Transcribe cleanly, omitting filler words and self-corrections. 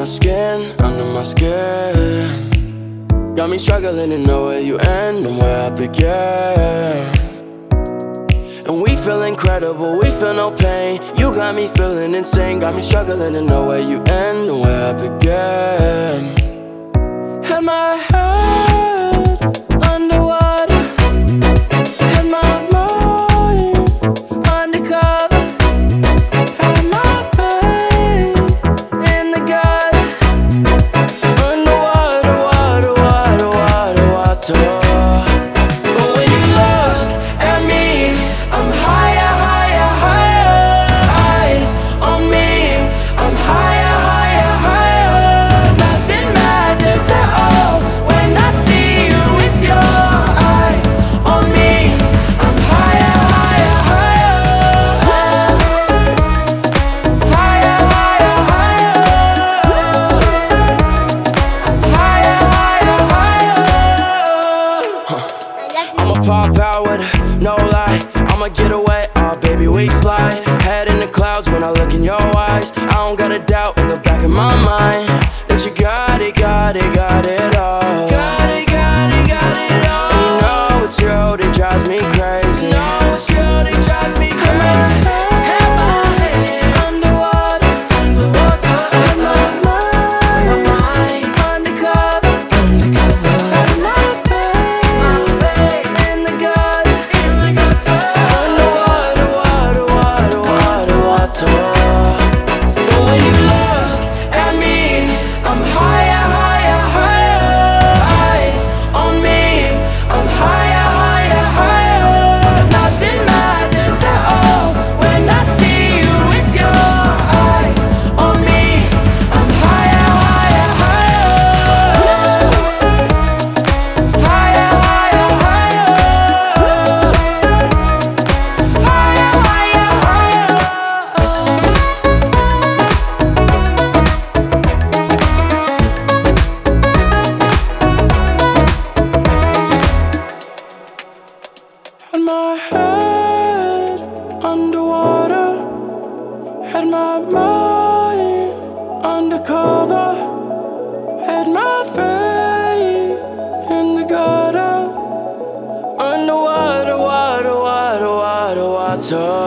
my skin, under my skin. Got me struggling to know where you end and where I begin. And we feel incredible, we feel no pain. You got me feeling insane. Got me struggling to know where you end and where I begin. Had my head underwater, had my mind undercover, had my faith in the gutter. Underwater, water, water, water, water. But when you look at me, I'm higher, higher, higher. Eyes on me, I'm higher, higher, higher. Nothing matters at all when I see you with your eyes on me. I'm higher, higher, higher. Higher, higher, higher. Higher, higher, higher. I'ma pop out with it, no lie. I'ma get away, oh baby, we slide. Head in the clouds when I look in your eyes. I don't got a doubt in the back of my mind that you got it, got it, got it all. Got it, got it, got it all. And you know it's you that drives me crazy. You know it's you that drives me crazy. Had my head underwater, underwater. Had my mind undercover, undercover. Had my faith in the gutter, in the gutter. Underwater, water, water, water, water. But when you look at me, I'm higher, higher, higher. Eyes on me, I'm higher, higher, higher. Nothing matters at all when I see you with your eyes on me. I'm higher, higher, higher. Higher, higher, higher. Higher, higher, higher. Had my head underwater, had my mind undercover, had my faith in the gutter. Underwater, water, water, water, water.